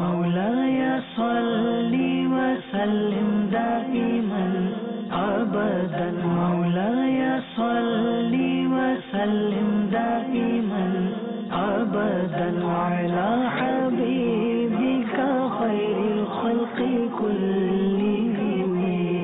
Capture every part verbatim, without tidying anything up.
مولاي صل وسلم دائما أبدا مولاي صل وسلم دائما أبدا على حبيبك خير الخلق كلهم.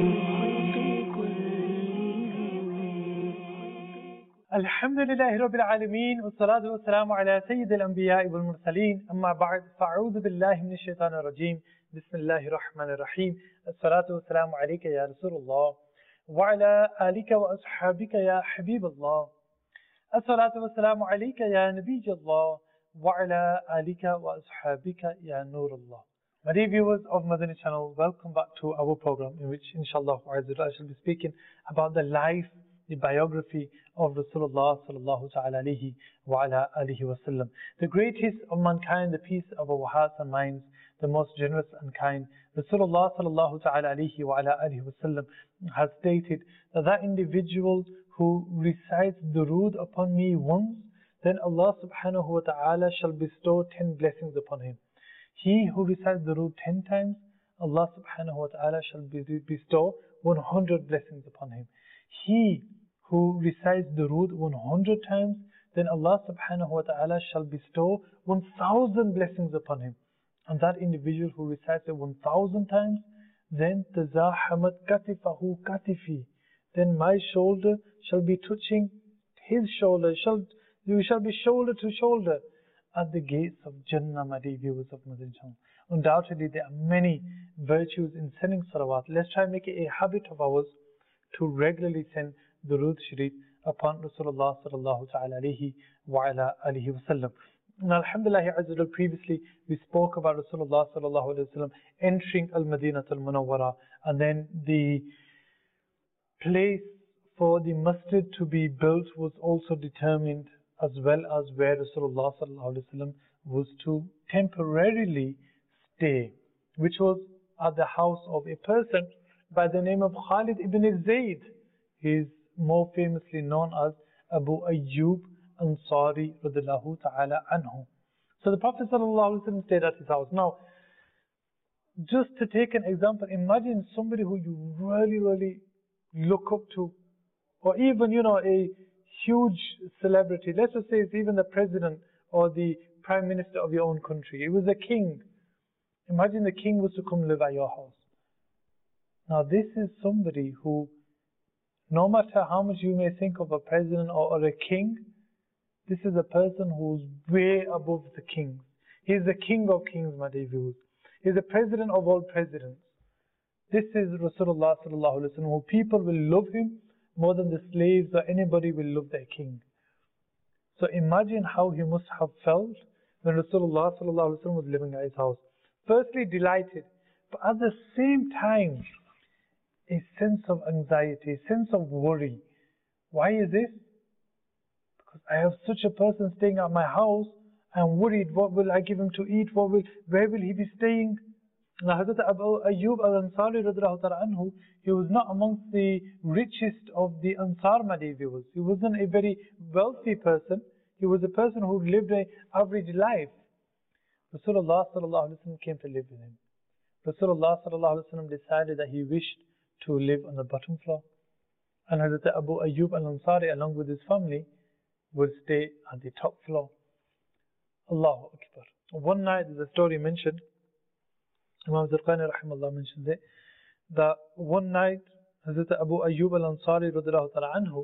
الحمد لله رب العالمين والصلاة والسلام على سيد الأنبياء والمرسلين أما بعد فأعوذ بالله من الشيطان الرجيم بسم الله الرحمن الرحيم الصلاة والسلام عليك يا رسول الله وعلى آلك وأصحابك يا حبيب الله الصلاة والسلام عليك يا نبي الله وعلى آلك وأصحابك يا نور الله. My dear viewers of Madani channel, welcome back to our program in which inshallah I shall be speaking about the life, the biography of Rasulullah sallallahu ta'ala alayhi wa ala alihi wa sallam. The greatest of mankind, the peace of our hearts and minds, the most generous and kind. Rasulullah sallallahu ta'ala alayhi wa ala alihi wa sallam has stated that that individual who recites durood upon me once, then Allah subhanahu wa ta'ala shall bestow ten blessings upon him. He who recites durood ten times, Allah subhanahu wa ta'ala shall bestow one hundred blessings upon him. He who recites durood one hundred times, then Allah subhanahu wa ta'ala shall bestow one thousand blessings upon him. And that individual who recites it one thousand times, then tazahamat katifahu katifi, then my shoulder shall be touching his shoulder, shall, you shall be shoulder to shoulder at the gates of Jannah, my dear viewers of Madani channel. Undoubtedly there are many virtues in sending salawat. Let's try and make it a habit of ours to regularly send durood sharif upon Rasulullah sallallahu ta'ala alayhi wa ala alihi wa sallam. Now, alhamdulillah, azza previously we spoke about Rasulullah sallallahu alayhi wa sallam entering al-Madinah al-Munawwara, and then the place for the masjid to be built was also determined, as well as where Rasulullah sallallahu alayhi wa sallam was to temporarily stay, which was at the house of a person by the name of Khalid ibn Zayd. He is more famously known as Abu Ayyub Ansari radiyallahu ta'ala anhu. So the Prophet sallallahu alaihi wasallam stayed at his house. Now, just to take an example, imagine somebody who you really, really look up to, or even, you know, a huge celebrity. Let's just say it's even the president or the prime minister of your own country. It was a king. Imagine the king was to come live at your house. Now, this is somebody who, no matter how much you may think of a president or, or a king, this is a person who's way above the kings. He is the king of kings, my dear viewers. He is the president of all presidents. This is Rasulullah sallallahu alaihi wasallam, who people will love him more than the slaves or anybody will love their king. So imagine how he must have felt when Rasulullah sallallahu alaihi wasallam was living at his house. Firstly, delighted, but at the same time, a sense of anxiety, a sense of worry. Why is this? Because I have such a person staying at my house. I'm worried. What will I give him to eat? What will, where will he be staying? Now, Hazrat Abu Ayyub al-Ansari radhiyallahu ta'ala anhu, he was not amongst the richest of the Ansar, my dear viewers. He wasn't a very wealthy person. He was a person who lived an average life. Rasulullah sallallahu alaihi wasallam came to live with him. Rasulullah sallallahu alaihi wasallam decided that he wished to live on the bottom floor, and Hazrat Abu Ayyub al-Ansari along with his family would stay at the top floor. Allahu Akbar. One night, there's a story mentioned, Imam Zarqani rahimahullah mentioned it, that one night Hazrat Abu Ayyub al-Ansari radhiyallahu ta'ala anhu,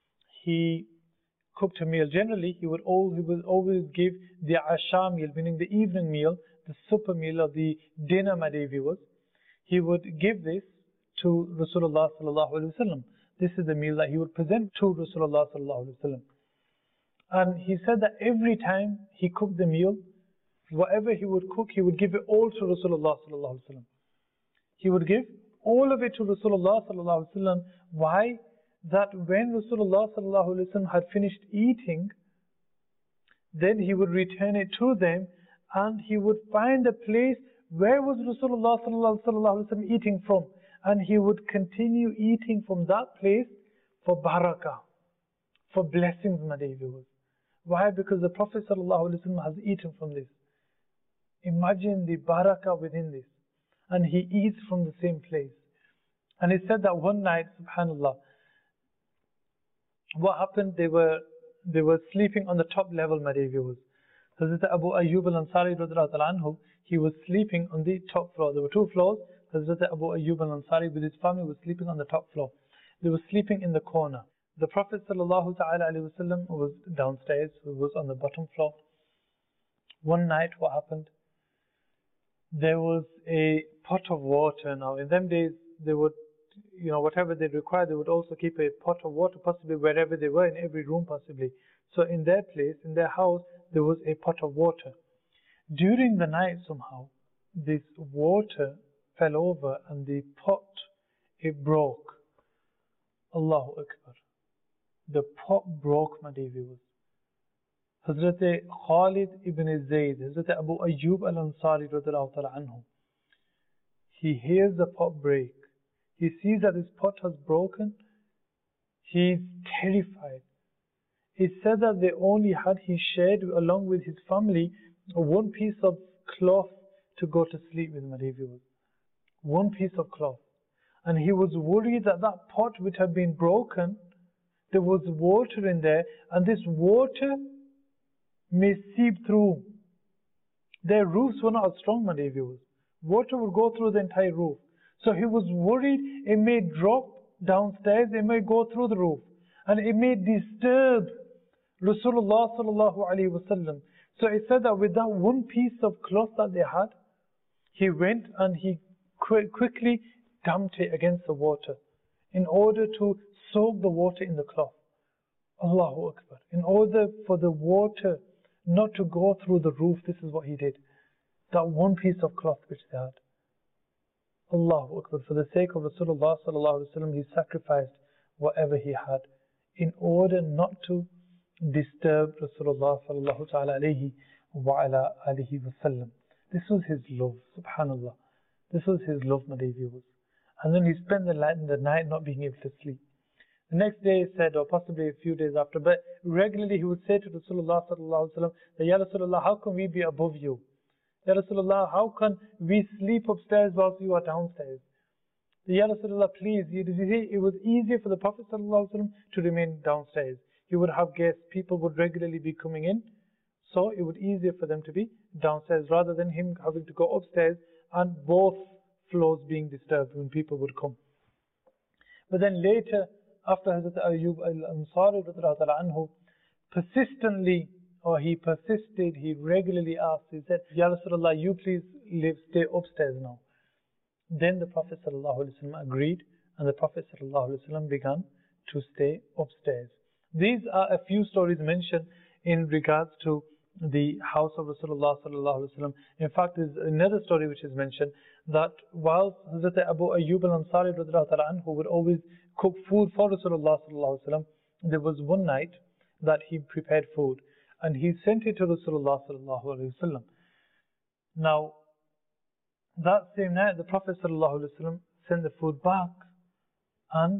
he cooked a meal. Generally, he would, all, he would always give the Asha meal, meaning the evening meal, the supper meal or the dinner, my dear viewers. He would give this to Rasulullah sallallahu alaihi wasallam. This is the meal that he would present to Rasulullah sallallahu alaihi wasallam. And he said that every time he cooked the meal, whatever he would cook, he would give it all to Rasulullah sallallahu alaihi wasallam. He would give all of it to Rasulullah sallallahu alaihi wasallam. Why? That when Rasulullah sallallahu alaihi wasallam had finished eating, then he would return it to them, and he would find a place where was Rasulullah sallallahu alaihi wasallam eating from, and he would continue eating from that place for barakah, for blessings, my dear viewers. Why? Because the Prophet sallallahu alaihi wasallam has eaten from this. Imagine the barakah within this. And he eats from the same place. And he said that one night, subhanallah, what happened, they were they were sleeping on the top level, my dear viewers. Hazrat Abu Ayyub al-Ansari radiallahu anhu, he was sleeping on the top floor. There were two floors. Hazrat Abu Ayyub al-Ansari with his family was sleeping on the top floor. They were sleeping in the corner. The Prophet sallallahu ta'ala alayhi wa sallam was downstairs, who was on the bottom floor. One night, what happened? There was a pot of water. Now, in them days, they would, you know, whatever they required, they would also keep a pot of water, possibly wherever they were, in every room, possibly. So, in their place, in their house, there was a pot of water. During the night, somehow, this water fell over and the pot, it broke. Allahu Akbar. The pot broke, my dear viewers. Hazrat Khalid ibn Zayd, Hazrat Abu Ayyub al-Ansari radiallahu ta'ala anhu, he hears the pot break. He sees that his pot has broken. He's terrified. It said that they only had, he shared along with his family, one piece of cloth to go to sleep with, my dear viewers. One piece of cloth. And he was worried that that pot which had been broken, there was water in there, and this water may seep through. Their roofs were not as strong, my dear viewers. Water would go through the entire roof. So he was worried it may drop downstairs, it may go through the roof, and it may disturb Rasulullah sallallahu alaihi wasallam. So it said that with that one piece of cloth that they had, he went and he qu quickly dumped it against the water in order to soak the water in the cloth. Allahu Akbar. In order for the water not to go through the roof, this is what he did. That one piece of cloth which they had. Allahu Akbar. For the sake of Rasulullah sallallahu alaihi wasallam, he sacrificed whatever he had in order not to disturb Rasulullah sallallahu ta'ala alayhi wa ala alihi wasallam. This was his love, subhanallah. This was his love, my dear viewers. And then he spent the night, the night not being able to sleep. The next day, he said, or possibly a few days after, but regularly he would say to Rasulullah sallallahu alaihi wasallam, Ya Rasulullah, how can we be above you? Ya Rasulullah, how can we sleep upstairs whilst you are downstairs? Ya Rasulullah, please. You see, it was easier for the Prophet sallallahu alaihi wasallam to remain downstairs. He would have guests, people would regularly be coming in, so it would be easier for them to be downstairs rather than him having to go upstairs and both floors being disturbed when people would come. But then later, after Hazrat Ayyub al-Ansari anhu persistently, or he persisted, he regularly asked, he said, Ya Rasulullah, you please live, stay upstairs now. Then the Prophet sallallahu alaihi wasallam agreed, and the Prophet sallallahu alaihi wasallam began to stay upstairs. These are a few stories mentioned in regards to the house of Rasulullah sallallahu alaihi wasallam. In fact, there's another story which is mentioned that while Hazrat Abu Ayyub al-Ansari anhu would always cook food for Rasulullah sallallahu alaihi wasallam, there was one night that he prepared food and he sent it to Rasulullah sallallahu alaihi wasallam. Now, that same night, the Prophet sallallahu alaihi wasallam sent the food back and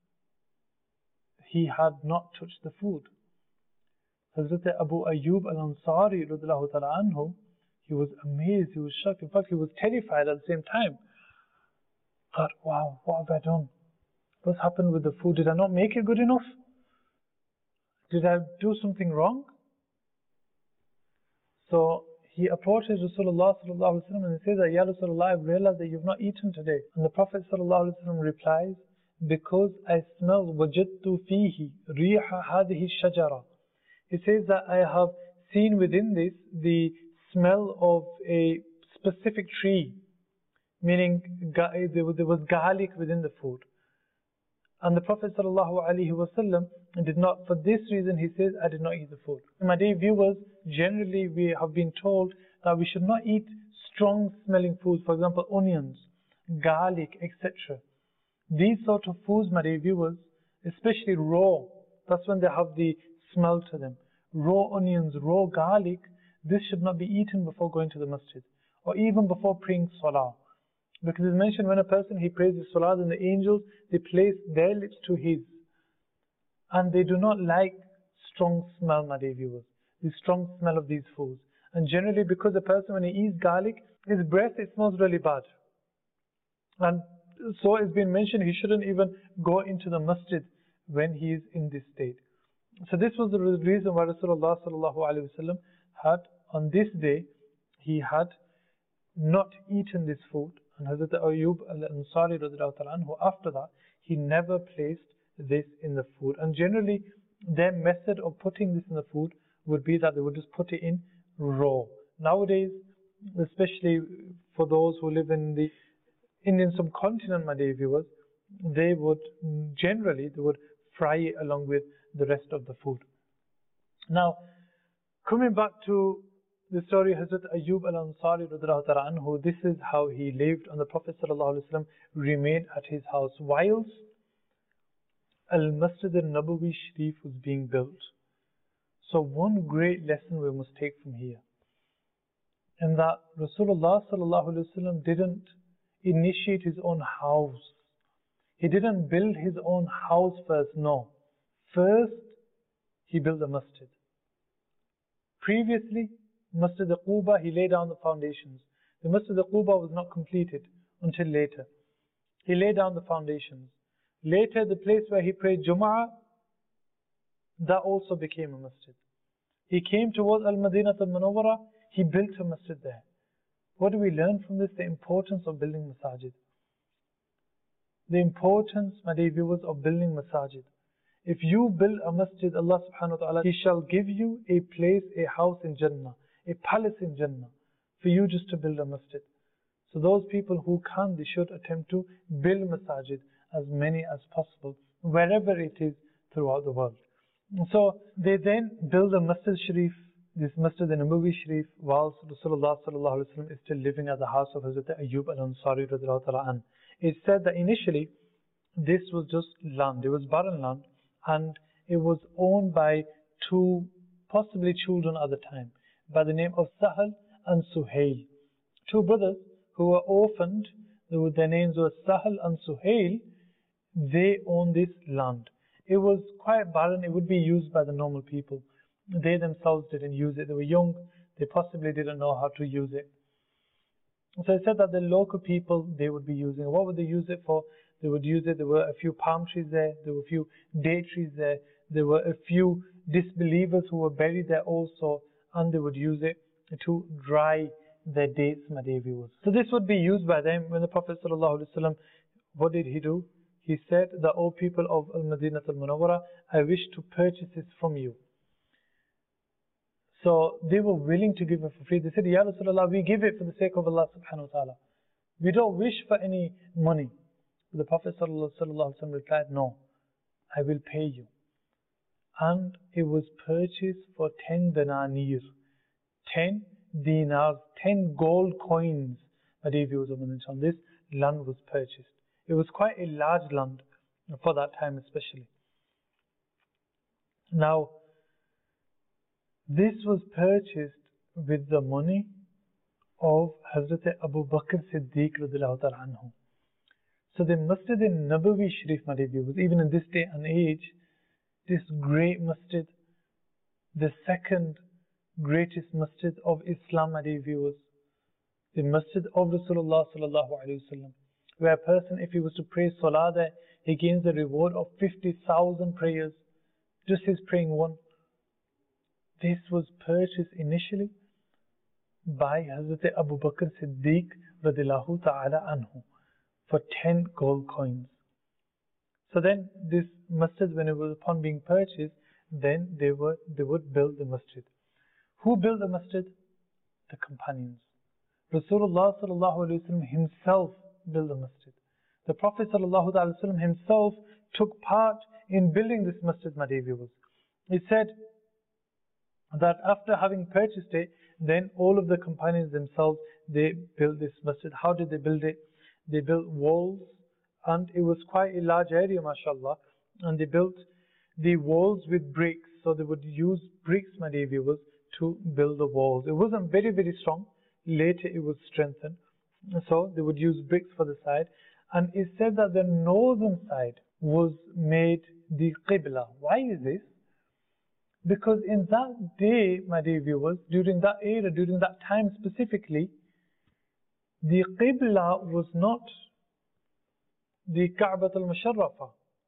he had not touched the food. Hazrat Abu Ayyub al-Ansari radiallahu ta'ala anhu, he was amazed, he was shocked. In fact, he was terrified at the same time. Thought, wow, what have I done? What's happened with the food? Did I not make it good enough? Did I do something wrong? So he approaches Rasulullah sallallahu alaihi wasallam and he says, Ya Rasulullah, I've realized that you've not eaten today. And the Prophet sallallahu alaihi wasallam replies, because I smell wajadtu fihi riha hadihi shajara. He says that I have seen within this the smell of a specific tree, meaning there was garlic within the food. And the Prophet ﷺ did not, for this reason he says, I did not eat the food. My dear viewers, generally we have been told that we should not eat strong smelling foods, for example onions, garlic, et cetera. These sort of foods, my dear viewers, especially raw, that's when they have the smell to them. Raw onions, raw garlic, this should not be eaten before going to the masjid or even before praying salah. Because it's mentioned when a person, he prays the salah, then the angels, they place their lips to his. And they do not like strong smell, my dear viewers, the strong smell of these foods. And generally, because a person, when he eats garlic, his breath, it smells really bad. And so it's been mentioned he shouldn't even go into the masjid when he is in this state. So this was the reason why Rasulullah sallallahu alaihi wasallam had, on this day, he had not eaten this food. And Hazrat Ayyub al-Ansari radiallahu ta'ala anhu, after that, he never placed this in the food. And generally, their method of putting this in the food would be that they would just put it in raw. Nowadays, especially for those who live in the Indian subcontinent, my dear viewers, they would generally, they would fry it along with the rest of the food. Now, coming back to the story of Hazrat Ayyub al-Ansari radiallahu ta'ala anhu, this is how he lived, and the Prophet sallallahu alaihi wasallam remained at his house whilst Al-Masjid al-Nabawi Sharif was being built. So one great lesson we must take from here, and that Rasulullah sallallahu alaihi wasallam didn't initiate his own house. He didn't build his own house first, no. First, he built the masjid. Previously, Masjid al-Quba, he laid down the foundations. The Masjid al-Quba was not completed until later. He laid down the foundations. Later, the place where he prayed Jum'ah, that also became a masjid. He came towards Al-Madinah al-Munawwara, he built a masjid there. What do we learn from this? The importance of building masajid. The importance, my dear viewers, of building masajid. If you build a masjid, Allah subhanahu wa ta'ala, He shall give you a place, a house in Jannah, a palace in Jannah, for you just to build a masjid. So those people who can, they should attempt to build masajid, as many as possible, wherever it is throughout the world. So they then build a Masjid Sharif, this Masjid al-Nabawi Sharif, whilst Rasulullah sallallahu alaihi wasallam is still living at the house of Hazrat Ayyub al-Ansari radiallahu ta'ala an. It's said that initially this was just land, it was barren land, and it was owned by two, possibly children at the time, by the name of Sahal and Suhail. Two brothers who were orphaned, their names were Sahal and Suhail. They owned this land. It was quite barren, it would be used by the normal people. They themselves didn't use it. They were young, they possibly didn't know how to use it. So it said that the local people, they would be using it. What would they use it for? They would use it, there were a few palm trees there, there were a few date trees there, there were a few disbelievers who were buried there also, and they would use it to dry their dates, my dear viewers. So this would be used by them. When the Prophet sallallahu alaihi wasallam, what did he do? He said that, O people of Al-Madinah al-Munawwara, I wish to purchase this from you. So they were willing to give it for free. They said, Ya Rasulullah, we give it for the sake of Allah subhanahu wa ta'ala. We don't wish for any money. The Prophet sallallahu alaihi wasallam replied, no, I will pay you. And it was purchased for ten dinanir, ten dinars, ten gold coins. My dear viewers of Manchal, this land was purchased. It was quite a large land for that time especially. Now, this was purchased with the money of Hazrat Abu Bakr Siddiq radiallahu ta'ala anhu. So the Masjid al-Nabawi Sharif, my dear viewers, even in this day and age, this great masjid, the second greatest masjid of Islam, my dear viewers, the Masjid of Rasulullah sallallahu alaihi wasallam, where a person, if he was to pray salah there, he gains the reward of fifty thousand prayers, just his praying one. This was purchased initially by Hazrat Abu Bakr Siddiq radiallahu ta'ala anhu for ten gold coins. So then this masjid, when it was upon being purchased, then they were they would build the masjid. Who built the masjid? The companions. Rasulullah sallallahu alaihi wasallam himself built the masjid. The Prophet sallallahu alaihi wasallam himself took part in building this masjid, my dear viewers. He said that after having purchased it, then all of the companions themselves, they built this masjid. How did they build it? They built walls, and it was quite a large area, mashallah, and they built the walls with bricks. So they would use bricks, my dear viewers, to build the walls. It wasn't very, very strong. Later it was strengthened. So they would use bricks for the side. And it said that the northern side was made the Qibla. Why is this? Because in that day, my dear viewers, during that era, during that time specifically, the Qibla was not the Ka'bah al-Musharrafa.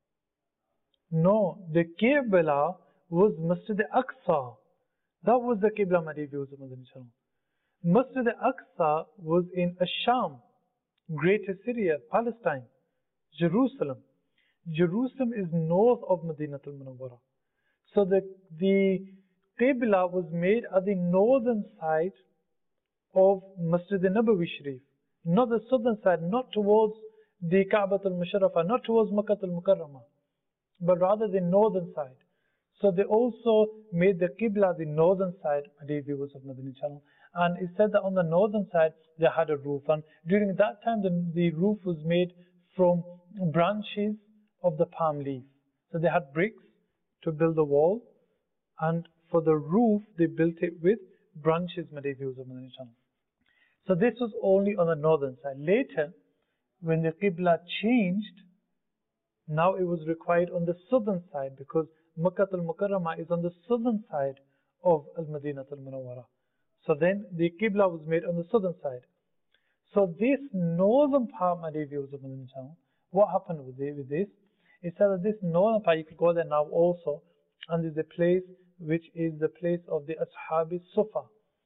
No, the Qibla was Masjid al-Aqsa. That was the Qibla, my dear viewers of Madani Channel. Masjid al-Aqsa was in Asham, Greater Syria, Palestine, Jerusalem. Jerusalem is north of Madinat al-Munawwara. So the, the Qibla was made at the northern side of Masjid al-Nabawi Sharif, not the southern side, not towards the Ka'bah al-Musharrafa, not towards Makkah al-Mukarramah, but rather the northern side. So they also made the Qibla the northern side, dear viewers of Madani Channel. And it said that on the northern side they had a roof. And during that time the, the roof was made from branches of the palm leaf. So they had bricks to build the wall. And for the roof they built it with branches, my dear viewers of Madani Channel. So this was only on the northern side. Later, when the Qibla changed, now it was required on the southern side, because Makkah al-Mukarramah is on the southern side of Al-Madinah al-Munawwara. So then the Qibla was made on the southern side. So this northern part, my dear viewers of Madani Channel, what happened with, it, with this? It said that this northern part, you can go there now also, and there's a place which is the place of the Ashab Sufa.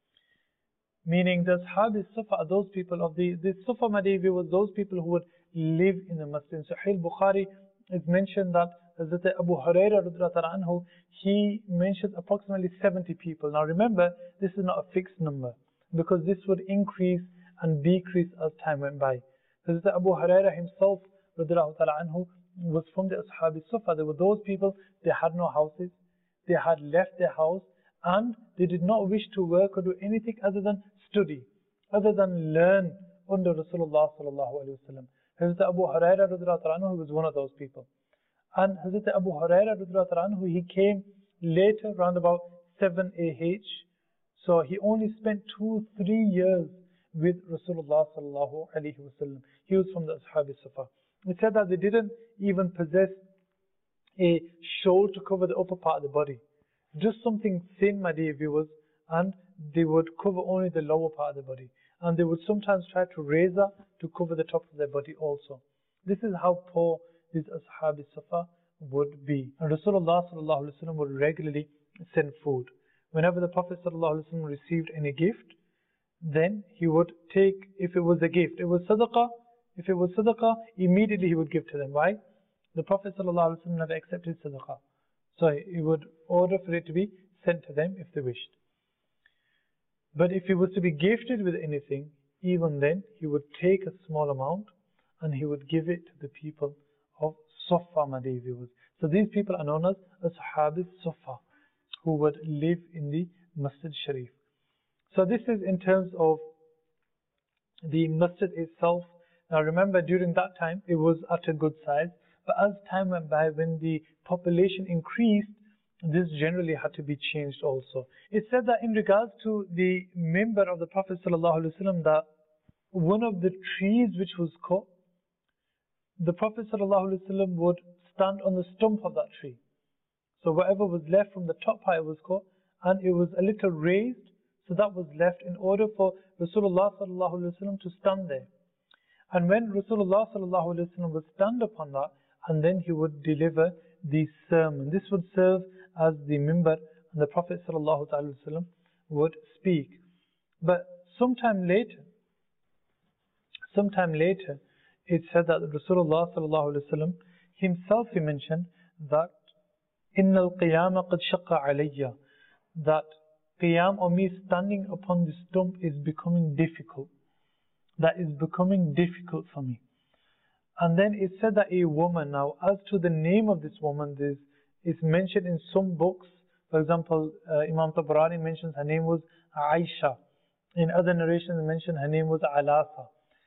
Meaning the Ashab Sufa are those people of the, the Sufa, my dear viewers, those people who would live in the masjid. In Sahih Bukhari, it's mentioned that Hazrat Abu Hurairah radhiyallahu anhu, he mentioned approximately seventy people. Now remember, this is not a fixed number, because this would increase and decrease as time went by. Hazrat Abu Hurairah himself radhiyallahu anhu was from the Ashab Sufa. There were those people, they had no houses, they had left their house, and they did not wish to work or do anything other than study, other than learn under Rasulullah sallallahu alaihi wasallam. Hazrat Abu Hurairah radhiyallahu anhu was one of those people. And Hazrat Abu Hurairah radhiyallahu anhu, he came later, around about seven A H. So he only spent two, three years with Rasulullah sallallahu alaihi wasallam. He was from the Ashab Sufa. It said that they didn't even possess a shawl to cover the upper part of the body. Just something thin, my dear viewers, and they would cover only the lower part of the body. And they would sometimes try to razor to cover the top of their body also. This is how poor these Ashab Sufa would be. And Rasulullah sallallahu alaihi wasallam would regularly send food. Whenever the Prophet sallallahu alaihi wasallam received any gift, then he would take, if it was a gift, it was sadaqah, if it was sadaqah, immediately he would give to them. Why? The Prophet sallallahu alaihi wasallam never accepted sadaqah. So he would order for it to be sent to them if they wished. But if he was to be gifted with anything, even then he would take a small amount and he would give it to the people of Sufa, my dear viewers. So these people are known as Ashab Sufa, who would live in the Masjid Sharif. So this is in terms of the Masjid itself. Now remember, during that time it was at a good size, but as time went by, when the population increased, this generally had to be changed also. It said that in regards to the member of the Prophet ﷺ, that one of the trees which was cut, the Prophet ﷺ would stand on the stump of that tree. So whatever was left from the top part was cut, and it was a little raised, so that was left in order for Rasulullah ﷺ to stand there. And when Rasulullah ﷺ would stand upon that, and then he would deliver the sermon. This would serve as the minbar, and the Prophet ﷺ would speak. But sometime later, sometime later, it said that Rasulullah ﷺ himself, he mentioned that إِنَّ الْقِيَامَ قَدْ شَقَّ عَلَيَّ, that qiyam, or me standing upon the stump, is becoming difficult. That is becoming difficult for me. And then it said that a woman, now as to the name of this woman, this is mentioned in some books. For example, uh, Imam Tabarani mentions her name was Aisha. In other narrations mentioned her name was Alasa.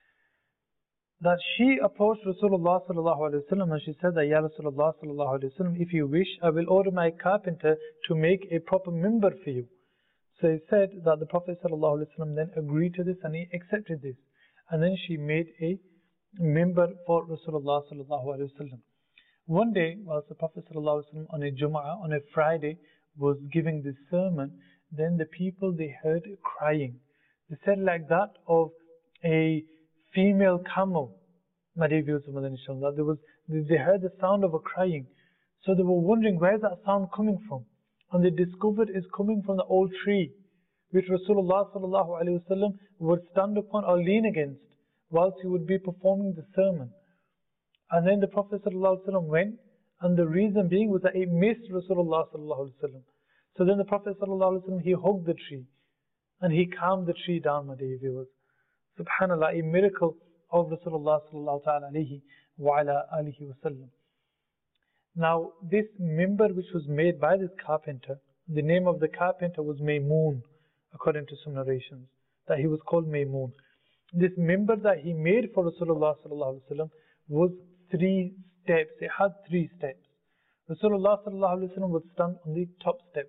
That she approached Rasulullah sallallahu alaihi wasallam and she said that, Ya Rasulullah sallallahu alaihi wasallam, if you wish, I will order my carpenter to make a proper minbar for you. So it said that the Prophet sallallahu alaihi wasallam then agreed to this and he accepted this. And then she made a minbar for Rasulullah sallallahu alaihi wasallam. One day, whilst the Prophet sallallahu alaihi wasallam on a Jum'ah, on a Friday, was giving this sermon, then the people, they heard crying. They said like that of a female camel. My dear viewers of Madani Inshallah, there was, they heard the sound of a crying. So they were wondering, where's that sound coming from? And they discovered it's coming from the old tree, which Rasulullah sallallahu alaihi wasallam would stand upon or lean against whilst he would be performing the sermon. And then the Prophet sallallahu alaihi wasallam went, and the reason being was that it missed Rasulullah sallallahu alaihi wasallam. So then the Prophet sallallahu alaihi wasallam, he hugged the tree, and he calmed the tree down, my dear viewers. Subhanallah, a miracle of Rasulullah sallallahu alaihi wa ala alihi wasallam. Now, this mimbar which was made by this carpenter, the name of the carpenter was Maymun, according to some narrations, that he was called Maymun. This mimbar that he made for Rasulullah sallallahu alaihi wasallam was three steps. It had three steps. Rasulullah sallallahu alaihi wasallam would stand on the top step.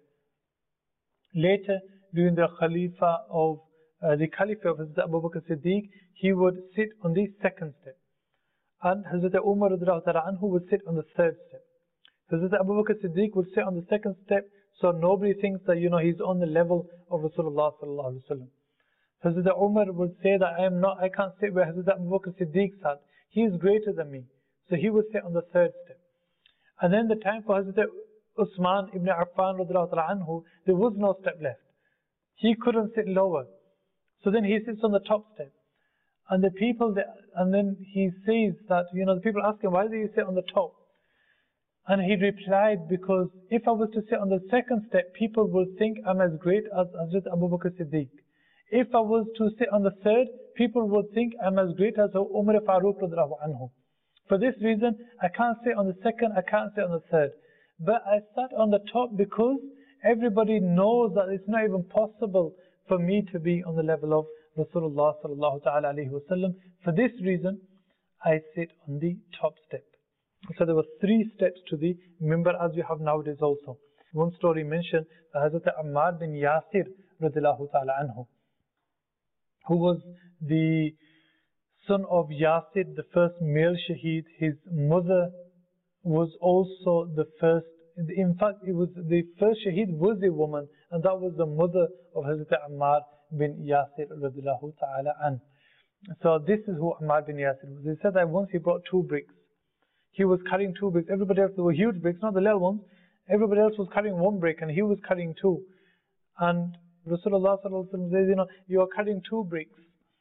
Later, during the Khalifa of uh, the Caliph of Hazrat Abu Bakr Siddiq, he would sit on the second step, and Hazrat Umar radiallahu ta'ala anhu would sit on the third step. Hazrat Abu Bakr Siddiq would sit on the second step, so nobody thinks that, you know, he's on the level of Rasulullah sallallahu alaihi wasallam. Hazrat Umar would say that I am not, I can't sit where Hazrat Abu Bakr Siddiq sat. He is greater than me, so he would sit on the third step. And then the time for Hazrat Uthman ibn Affan radiallahu ta'ala anhu, there was no step left. He couldn't sit lower, so then he sits on the top step. And the people, that, and then he says that, you know, the people ask him, why do you sit on the top? And he replied, because if I was to sit on the second step, people will think I'm as great as Hazrat Abu Bakr Siddiq. If I was to sit on the third, people would think I'm as great as Umar Farooq radiallahu anhu. For this reason, I can't sit on the second, I can't sit on the third. But I sat on the top because everybody knows that it's not even possible for me to be on the level of Rasulullah sallallahu ta'ala alayhi wasallam. For this reason, I sit on the top step. So there were three steps to the mimbar, as we have nowadays also. One story mentioned that Hazrat Ammar bin Yasir radiallahu ta'ala anhu, who was the son of Yasir, the first male shaheed. His mother was also the first, in fact, it was the first shaheed was a woman, and that was the mother of Hazrat Ammar bin Yasir radiallahu ta'ala anhu. So this is who Ammar bin Yasir was. He said that once he brought two bricks. He was carrying two bricks. Everybody else, there were huge bricks, not the little ones. Everybody else was carrying one brick, and he was carrying two. And Rasulullah sallallahu alaihi wasallam says, you know, you are carrying two bricks.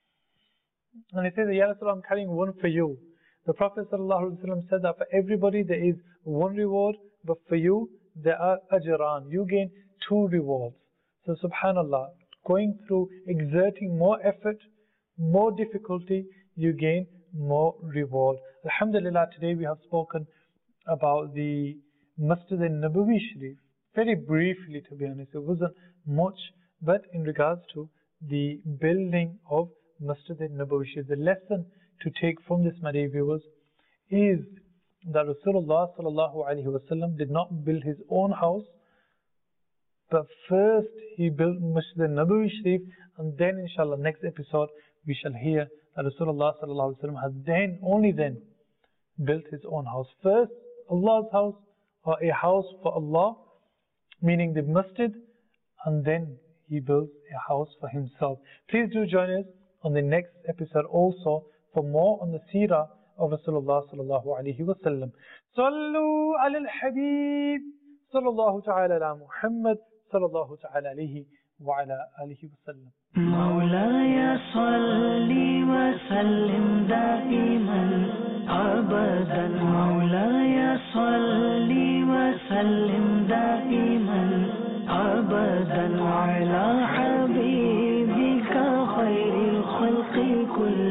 And he says, Ya Rasulullah, I'm carrying one for you. The Prophet sallallahu alaihi wasallam said that for everybody there is one reward, but for you there are ajran. You gain two rewards. So subhanallah, going through, exerting more effort, more difficulty, you gain more reward. Alhamdulillah, today we have spoken about the Masjid al-Nabawi Sharif. Very briefly, to be honest, it wasn't much, but in regards to the building of Masjid al-Nabawi Sharif, the lesson to take from this, my dear viewers, is that Rasulullah sallallahu alaihi wasallam did not build his own house, but first he built Masjid al-Nabawi Sharif, and then inshallah next episode we shall hear that Rasulullah sallallahu alaihi wasallam has then, only then, built his own house. First, Allah's house, or a house for Allah, meaning the masjid, and then he builds a house for himself. Please do join us on the next episode also for more on the seerah of Rasulullah sallallahu alaihi wasallam. Sallu ala al-Habib sallallahu ta'ala ala Muhammad sallallahu ta'ala alayhi wa ala alihi wasallam. مولاي صل وسلم دائما أبدا مولاي صل وسلم دائما أبدا على حبيبك خير الخلق كلهم